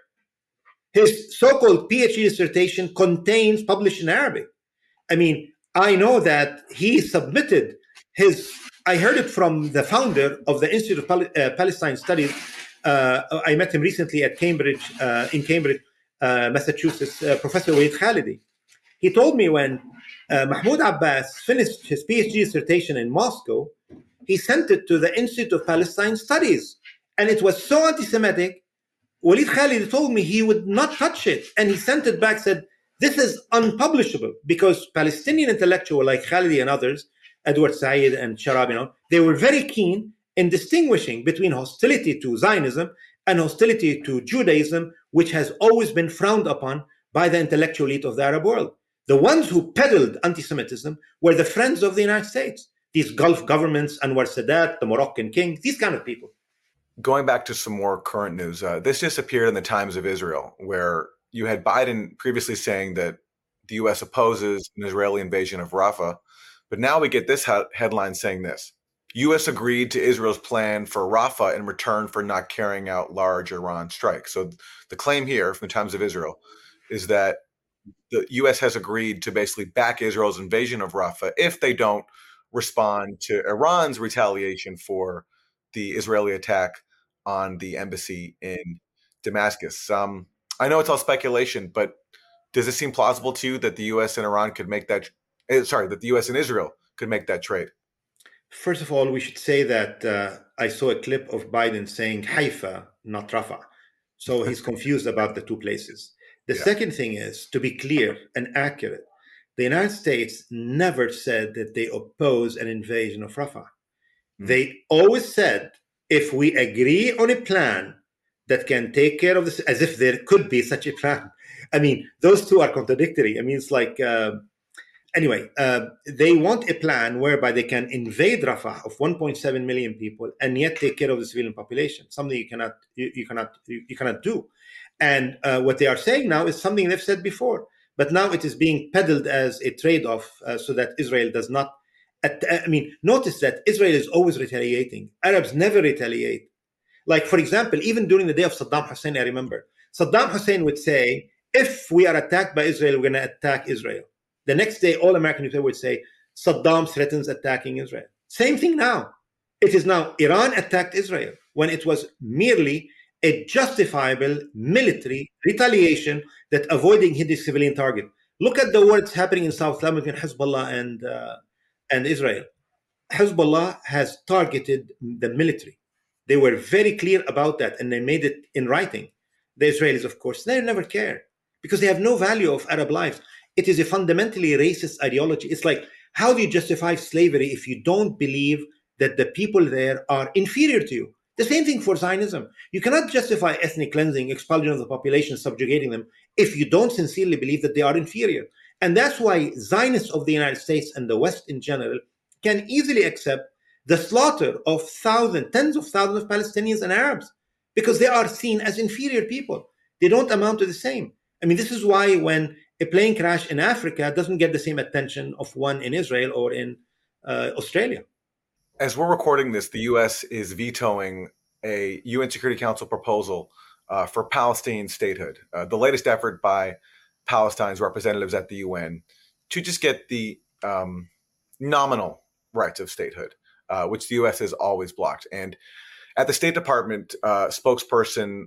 His so-called PhD dissertation contains, published in Arabic. I mean, I know that he submitted his, I heard it from the founder of the Institute of Pal- uh, Palestine Studies. Uh, I met him recently at Cambridge, uh, in Cambridge, uh, Massachusetts, uh, Professor Wahid Khalidi. He told me when uh, Mahmoud Abbas finished his PhD dissertation in Moscow, he sent it to the Institute of Palestine Studies. And it was so anti-Semitic, Wahid Khalidi told me he would not touch it. And he sent it back, said, this is unpublishable, because Palestinian intellectuals like Khalidi and others, Edward Said and Sharabi, you know, they were very keen in distinguishing between hostility to Zionism and hostility to Judaism, which has always been frowned upon by the intellectual elite of the Arab world. The ones who peddled anti-Semitism were the friends of the United States. These Gulf governments, Anwar Sadat, the Moroccan king, these kind of people. Going back to some more current news, uh, this just appeared in the Times of Israel, where you had Biden previously saying that the U S opposes an Israeli invasion of Rafah. But now we get this ha- headline saying this. U S agreed to Israel's plan for Rafah in return for not carrying out large Iran strikes. So the claim here from the Times of Israel is that the U S has agreed to basically back Israel's invasion of Rafah if they don't respond to Iran's retaliation for the Israeli attack on the embassy in Damascus. Um, I know it's all speculation, but does it seem plausible to you that the U S and Iran could make that, uh, sorry, that the U S and Israel could make that trade? First of all, we should say that uh, I saw a clip of Biden saying Haifa, not Rafah. So he's confused about the two places. The yeah. second thing is, to be clear and accurate, the United States never said that they oppose an invasion of Rafah. Mm-hmm. They always said, if we agree on a plan that can take care of this, as if there could be such a plan. I mean, those two are contradictory. I mean, it's like, uh, anyway, uh, they want a plan whereby they can invade Rafah of one point seven million people and yet take care of the civilian population, something you cannot, you, you cannot, you, you cannot do. And uh, what they are saying now is something they've said before, but now it is being peddled as a trade-off uh, so that Israel does not. At, I mean, notice that Israel is always retaliating. Arabs never retaliate. Like, for example, even during the day of Saddam Hussein, I remember, Saddam Hussein would say, if we are attacked by Israel, we're going to attack Israel. The next day, all American people would say, Saddam threatens attacking Israel. Same thing now. It is now Iran attacked Israel when it was merely a justifiable military retaliation that avoiding hitting civilian target. Look at the what's happening in South Lebanon between Hezbollah and uh, and Israel. Hezbollah has targeted the military. They were very clear about that, and they made it in writing. The Israelis, of course, they never care because they have no value of Arab lives. It is a fundamentally racist ideology. It's like, how do you justify slavery if you don't believe that the people there are inferior to you? The same thing for Zionism. You cannot justify ethnic cleansing, expulsion of the population, subjugating them, if you don't sincerely believe that they are inferior. And that's why Zionists of the United States and the West in general can easily accept the slaughter of thousands, tens of thousands of Palestinians and Arabs, because they are seen as inferior people. They don't amount to the same. I mean, this is why when a plane crash in Africa doesn't get the same attention of one in Israel or in uh, Australia. As we're recording this, the U S is vetoing a U N Security Council proposal uh, for Palestinian statehood, uh, the latest effort by Palestine's representatives at the U N to just get the um, nominal rights of statehood, uh, which the U S has always blocked. And at the State Department, uh, spokesperson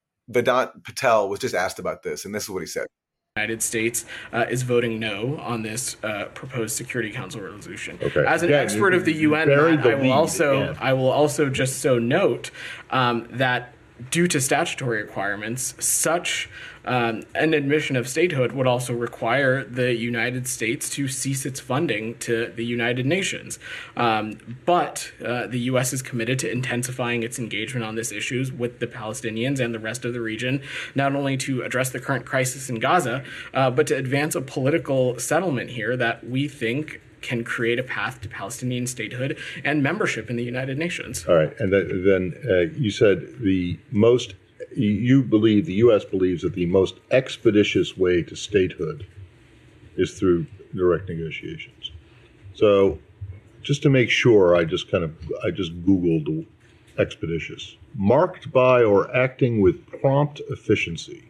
Vedant Patel was just asked about this, and this is what he said. United States uh, is voting no on this uh, proposed Security Council resolution. Okay. As an Again, expert you, of the U N, Matt, I will also again. I will also just so note um, that due to statutory requirements, such um, an admission of statehood would also require the United States to cease its funding to the United Nations. Um, but uh, the U S is committed to intensifying its engagement on these issues with the Palestinians and the rest of the region, not only to address the current crisis in Gaza, uh, but to advance a political settlement here that we think can create a path to Palestinian statehood and membership in the United Nations. All right. And that, then uh, you said the most, you believe, the U S believes that the most expeditious way to statehood is through direct negotiations. So just to make sure, I just kind of, I just Googled expeditious. Marked by or acting with prompt efficiency.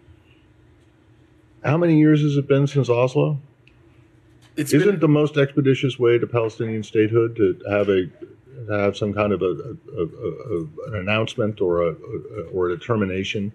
How many years has it been since Oslo? It's Isn't been, the most expeditious way to Palestinian statehood to have a to have some kind of a, a, a, a an announcement or a, a or a determination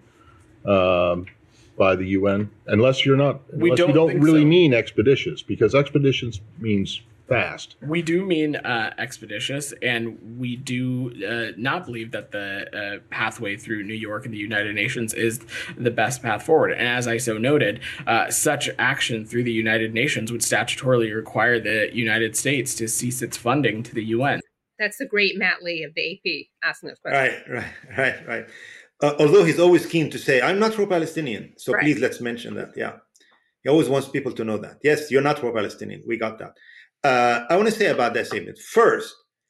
um, by the U N? Unless you're not, unless don't you don't think really so. mean expeditious, because expeditious means fast. We do mean uh, expeditious, and we do uh, not believe that the uh, pathway through New York and the United Nations is the best path forward. And as I so noted, uh, such action through the United Nations would statutorily require the United States to cease its funding to the U N. That's the great Matt Lee of the A P asking this question. Right, right, right, right. Uh, although he's always keen to say, I'm not pro-Palestinian. So Right. please, let's mention that. Yeah. He always wants people to know that. Yes, you're not pro-Palestinian. We got that. Uh, I want to say about that statement. First,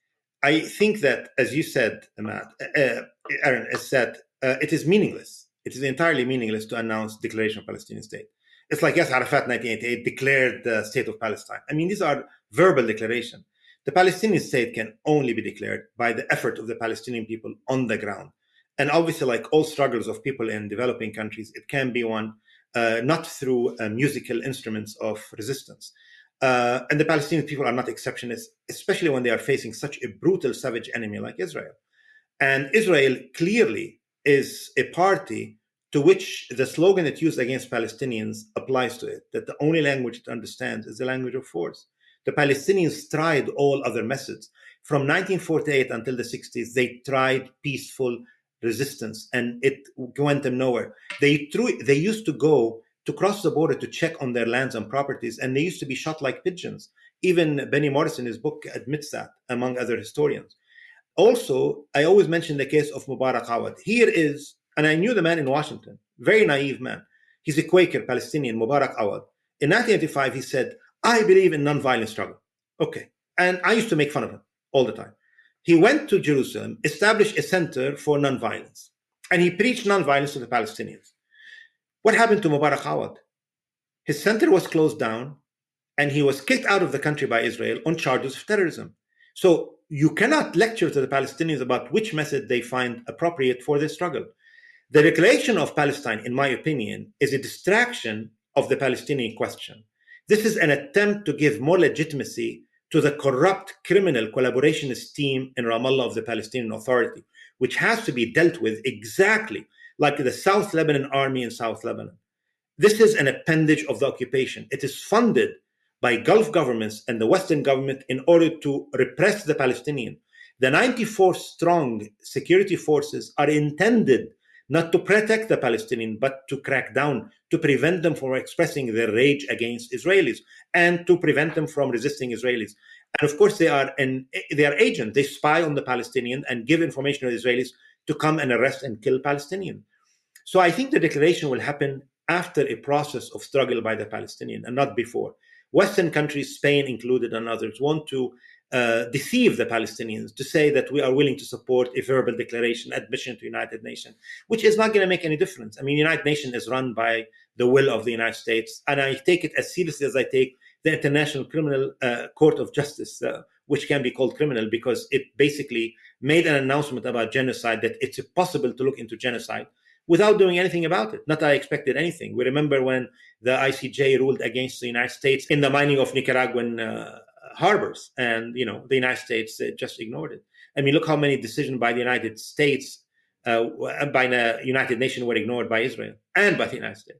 I think that, as you said, Matt, uh, Aaron, has said, uh, it is meaningless. It is entirely meaningless to announce declaration of Palestinian state. It's like, yes, Arafat nineteen eighty-eight declared the state of Palestine. I mean, these are verbal declarations. The Palestinian state can only be declared by the effort of the Palestinian people on the ground. And obviously, like all struggles of people in developing countries, it can be won uh, not through uh, musical instruments of resistance. Uh, and the Palestinian people are not exceptions, especially when they are facing such a brutal, savage enemy like Israel. And Israel clearly is a party to which the slogan it used against Palestinians applies to it, that the only language it understands is the language of force. The Palestinians tried all other methods. From nineteen forty-eight until the sixties, they tried peaceful resistance, and it went them nowhere. They, threw, they used to go to cross the border to check on their lands and properties, and they used to be shot like pigeons. Even Benny Morris in his book admits that, among other historians. Also, I always mention the case of Mubarak Awad. Here is, and I knew the man in Washington, very naive man. He's a Quaker Palestinian, Mubarak Awad. In nineteen eighty-five, he said, I believe in nonviolent struggle. Okay. And I used to make fun of him all the time. He went to Jerusalem, established a center for nonviolence, and he preached nonviolence to the Palestinians. What happened to Mubarak Awad? His center was closed down, and he was kicked out of the country by Israel on charges of terrorism. So you cannot lecture to the Palestinians about which method they find appropriate for their struggle. The declaration of Palestine, in my opinion, is a distraction of the Palestinian question. This is an attempt to give more legitimacy to the corrupt criminal collaborationist team in Ramallah of the Palestinian Authority, which has to be dealt with exactly like the South Lebanon Army in South Lebanon. This is an appendage of the occupation. It is funded by Gulf governments and the Western government in order to repress the Palestinian. The ninety-four strong security forces are intended not to protect the Palestinian, but to crack down, to prevent them from expressing their rage against Israelis and to prevent them from resisting Israelis. And of course, they are an, they are agents. They spy on the Palestinian and give information to the Israelis to come and arrest and kill Palestinians. So I think the declaration will happen after a process of struggle by the Palestinian and not before. Western countries, Spain included and others, want to uh, deceive the Palestinians to say that we are willing to support a verbal declaration, admission to United Nations, which is not going to make any difference. I mean, United Nations is run by the will of the United States, and I take it as seriously as I take the International Criminal uh, Court of Justice, uh, which can be called criminal because it basically made an announcement about genocide, that it's possible to look into genocide without doing anything about it. Not that I expected anything. We remember when the I C J ruled against the United States in the mining of Nicaraguan uh, harbors, and you know the United States uh, just ignored it. I mean, look how many decisions by the United States, uh, by the United Nations, were ignored by Israel and by the United States.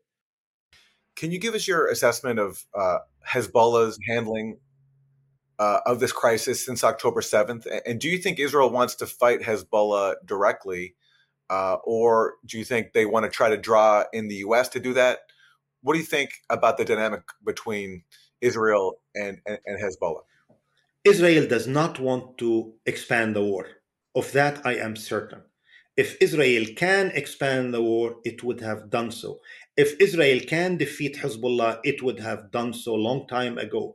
Can you give us your assessment of uh, Hezbollah's handling uh, of this crisis since October seventh? And do you think Israel wants to fight Hezbollah directly? Uh, or do you think they want to try to draw in the U S to do that? What do you think about the dynamic between Israel and, and, and Hezbollah? Israel does not want to expand the war. Of that, I am certain. If Israel can expand the war, it would have done so. If Israel can defeat Hezbollah, it would have done so a long time ago.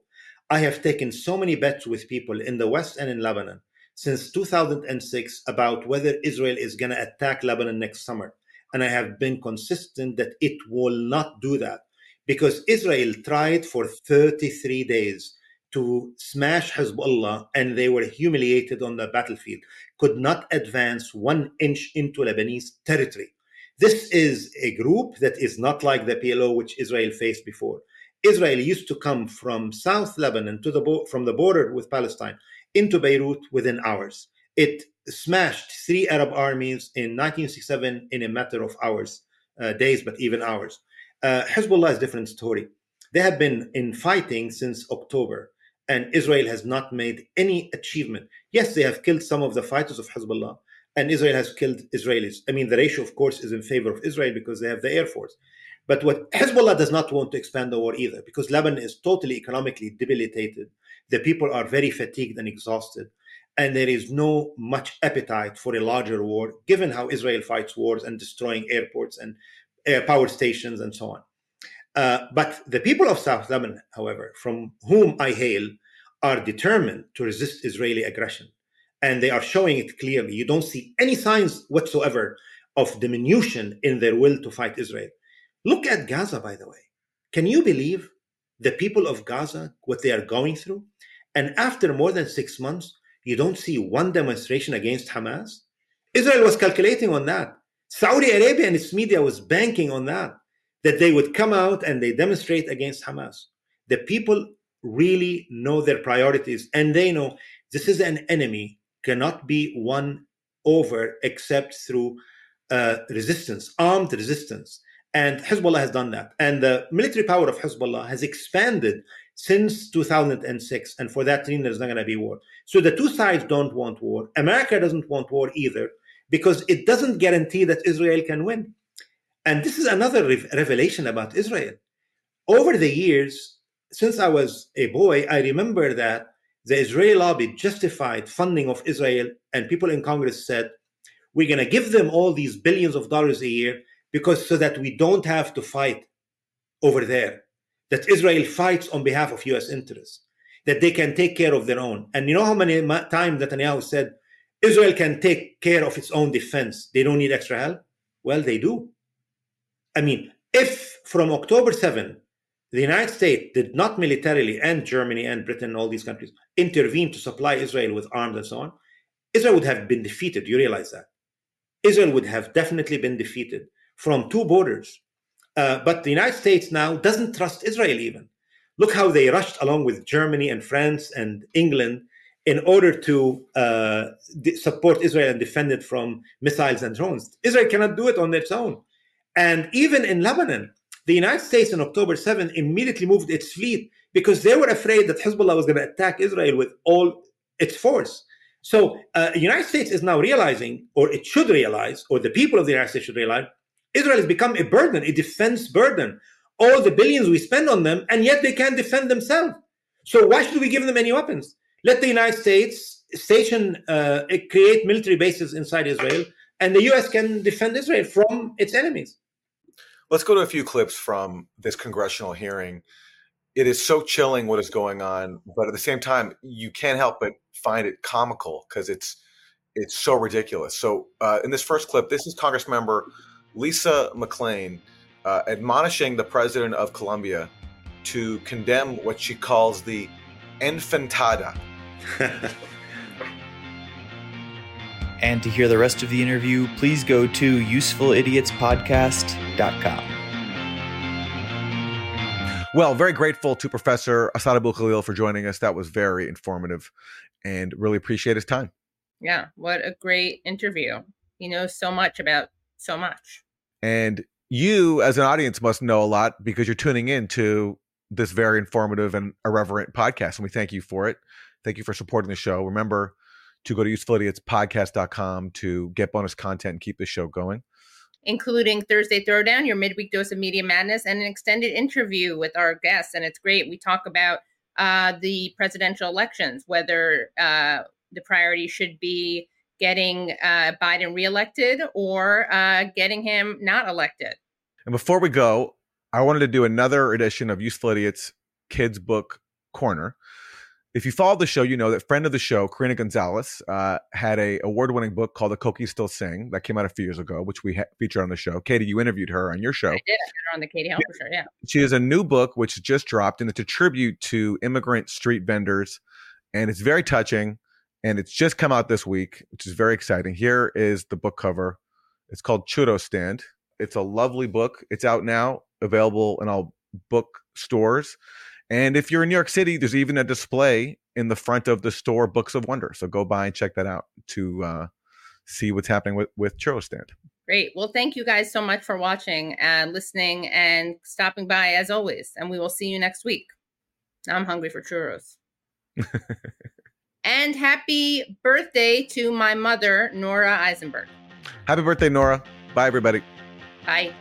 I have taken so many bets with people in the West and in Lebanon since two thousand six about whether Israel is going to attack Lebanon next summer. And I have been consistent that it will not do that, because Israel tried for thirty-three days to smash Hezbollah, and they were humiliated on the battlefield, could not advance one inch into Lebanese territory. This is a group that is not like the P L O, which Israel faced before. Israel used to come from South Lebanon to the bo- from the border with Palestine into Beirut within hours. It smashed three Arab armies in nineteen sixty-seven in a matter of hours, uh, days, but even hours. Uh, Hezbollah is a different story. They have been in fighting since October, and Israel has not made any achievement. Yes, they have killed some of the fighters of Hezbollah, and Israel has killed Israelis. I mean, the ratio, of course, is in favor of Israel because they have the Air Force. But what Hezbollah does not want to expand the war either, because Lebanon is totally economically debilitated. The people are very fatigued and exhausted, and there is no much appetite for a larger war, given how Israel fights wars and destroying airports and uh, power stations and so on. Uh, but the people of South Lebanon, however, from whom I hail, are determined to resist Israeli aggression. And they are showing it clearly. You don't see any signs whatsoever of diminution in their will to fight Israel. Look at Gaza, by the way. Can you believe the people of Gaza, what they are going through? And after more than six months, you don't see one demonstration against Hamas? Israel was calculating on that. Saudi Arabia and its media was banking on that, that they would come out and they demonstrate against Hamas. The people really know their priorities, and they know this is an enemy, cannot be won over except through uh, resistance, armed resistance. And Hezbollah has done that. And the military power of Hezbollah has expanded since two thousand six. And for that reason, there's not going to be war. So the two sides don't want war. America doesn't want war either, because it doesn't guarantee that Israel can win. And this is another re- revelation about Israel. Over the years, since I was a boy, I remember that the Israeli lobby justified funding of Israel, and people in Congress said, we're going to give them all these billions of dollars a year because so that we don't have to fight over there, that Israel fights on behalf of U S interests, that they can take care of their own. And you know how many times Netanyahu said, Israel can take care of its own defense. They don't need extra help. Well, they do. I mean, if from October seventh, the United States did not militarily, and Germany and Britain and all these countries, intervene to supply Israel with arms and so on, Israel would have been defeated. You realize that? Israel would have definitely been defeated from two borders. Uh, but the United States now doesn't trust Israel even. Look how they rushed along with Germany and France and England in order to uh, de- support Israel and defend it from missiles and drones. Israel cannot do it on its own. And even in Lebanon, the United States on October seventh immediately moved its fleet because they were afraid that Hezbollah was going to attack Israel with all its force. So uh, the United States is now realizing, or it should realize, or the people of the United States should realize, Israel has become a burden, a defense burden. All the billions we spend on them, and yet they can't defend themselves. So why should we give them any weapons? Let the United States station, uh, create military bases inside Israel, and the U S can defend Israel from its enemies. Let's go to a few clips from this congressional hearing. It is so chilling what is going on, but at the same time, you can't help but find it comical because it's it's so ridiculous. So uh, in this first clip, this is Congressmember Lisa McClain uh, admonishing the president of Colombia to condemn what she calls the infantada. And to hear the rest of the interview, please go to useful idiots podcast dot com. Well, very grateful to Professor Asad Abou Khalil for joining us. That was very informative and really appreciate his time. Yeah, what a great interview. He knows so much about so much. And you, as an audience, must know a lot because you're tuning in to this very informative and irreverent podcast. And we thank you for it. Thank you for supporting the show. Remember to go to useful idiots podcast dot com to get bonus content and keep the show going, including Thursday Throwdown, your midweek dose of media madness, and an extended interview with our guests. And it's great. We talk about uh, the presidential elections, whether uh, the priority should be getting uh, Biden reelected or uh, getting him not elected. And before we go, I wanted to do another edition of Useful Idiots Kids Book Corner. If you follow the show, you know that friend of the show, Karina Gonzalez, uh, had a award-winning book called The Kochis Still Sing that came out a few years ago, which we ha- featured on the show. Katie, you interviewed her on your show. I did. I had her on the Katie Halper show, yeah. She has a new book, which just dropped, and it's a tribute to immigrant street vendors, and it's very touching, and it's just come out this week, which is very exciting. Here is the book cover. It's called Churro Stand. It's a lovely book. It's out now, available in all bookstores. And if you're in New York City, there's even a display in the front of the store, Books of Wonder. So go by and check that out to uh, see what's happening with, with Churro Stand. Great. Well, thank you guys so much for watching and listening and stopping by as always. And we will see you next week. Now I'm hungry for churros. And happy birthday to my mother, Nora Eisenberg. Happy birthday, Nora. Bye, everybody. Bye.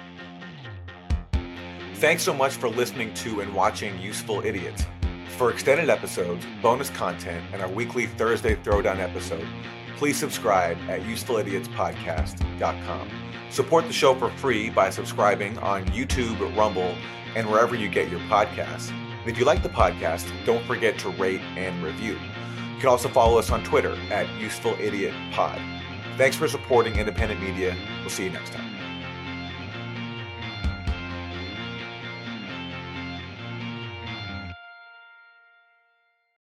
Thanks so much for listening to and watching Useful Idiots. For extended episodes, bonus content, and our weekly Thursday Throwdown episode, please subscribe at useful idiots podcast dot com. Support the show for free by subscribing on YouTube, Rumble, and wherever you get your podcasts. And if you like the podcast, don't forget to rate and review. You can also follow us on Twitter at useful idiot pod. Thanks for supporting independent media. We'll see you next time.